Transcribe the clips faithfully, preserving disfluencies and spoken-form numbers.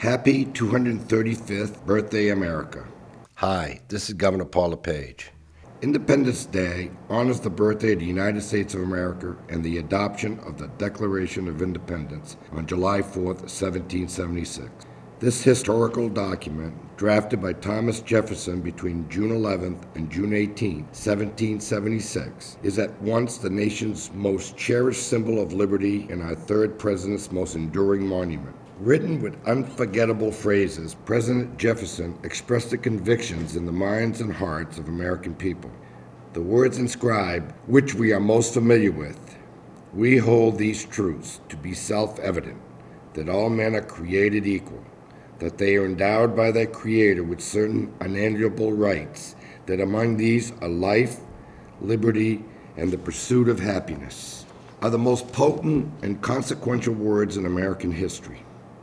Happy two hundred thirty-fifth Birthday, America. Hi, this is Governor Paul LePage. Independence Day honors the birthday of the United States of America and the adoption of the Declaration of Independence on July fourth, seventeen seventy-six. This historical document, drafted by Thomas Jefferson between June eleventh and June eighteenth, seventeen seventy-six, is at once the nation's most cherished symbol of liberty and our third president's most enduring monument. Written with unforgettable phrases, President Jefferson expressed the convictions in the minds and hearts of American people. The words inscribed, which we are most familiar with, "We hold these truths to be self-evident, that all men are created equal, that they are endowed by their Creator with certain unalienable rights, that among these are life, liberty, and the pursuit of happiness," are the most potent and consequential words in American history.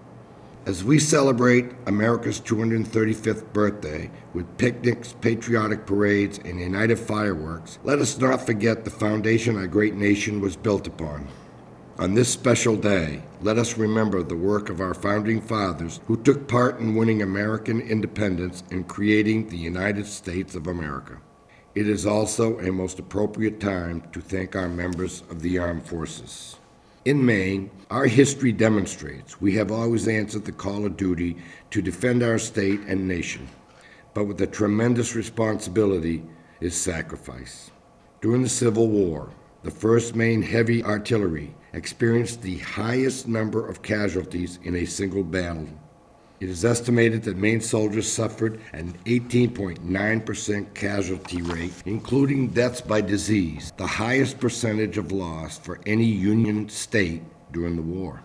As we celebrate America's two hundred thirty-fifth birthday with picnics, patriotic parades, and united fireworks, let us not forget the foundation our great nation was built upon. On this special day, let us remember the work of our founding fathers who took part in winning American independence and creating the United States of America. It is also a most appropriate time to thank our members of the armed forces. In Maine, our history demonstrates we have always answered the call of duty to defend our state and nation, but with a tremendous responsibility is sacrifice. During the Civil War, the first Maine Heavy Artillery experienced the highest number of casualties in a single battle. It is estimated that Maine soldiers suffered an eighteen point nine percent casualty rate, including deaths by disease, the highest percentage of loss for any Union state during the war.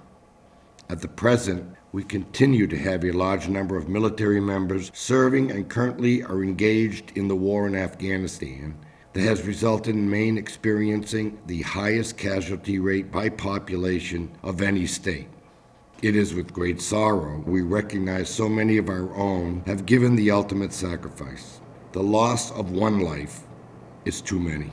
At the present, we continue to have a large number of military members serving and currently are engaged in the war in Afghanistan that has resulted in Maine experiencing the highest casualty rate by population of any state. It is with great sorrow we recognize so many of our own have given the ultimate sacrifice. The loss of one life is too many.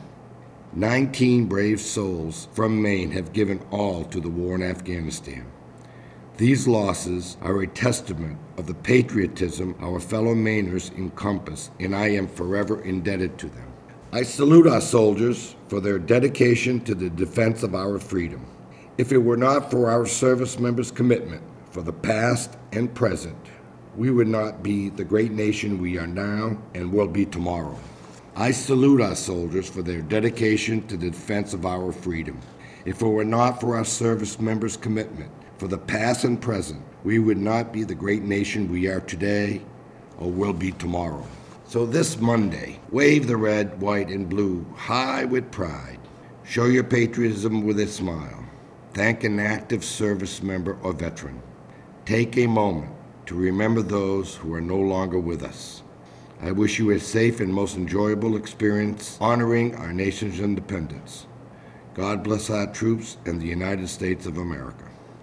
Nineteen brave souls from Maine have given all to the war in Afghanistan. These losses are a testament of the patriotism our fellow Mainers encompass, and I am forever indebted to them. I salute our soldiers for their dedication to the defense of our freedom. If it were not for our service members' commitment for the past and present, we would not be the great nation we are now and will be tomorrow. I salute our soldiers for their dedication to the defense of our freedom. If it were not for our service members' commitment for the past and present, we would not be the great nation we are today or will be tomorrow. So this Monday, wave the red, white, and blue high with pride. Show your patriotism with a smile. Thank an active service member or veteran. Take a moment to remember those who are no longer with us. I wish you a safe and most enjoyable experience honoring our nation's independence. God bless our troops and the United States of America.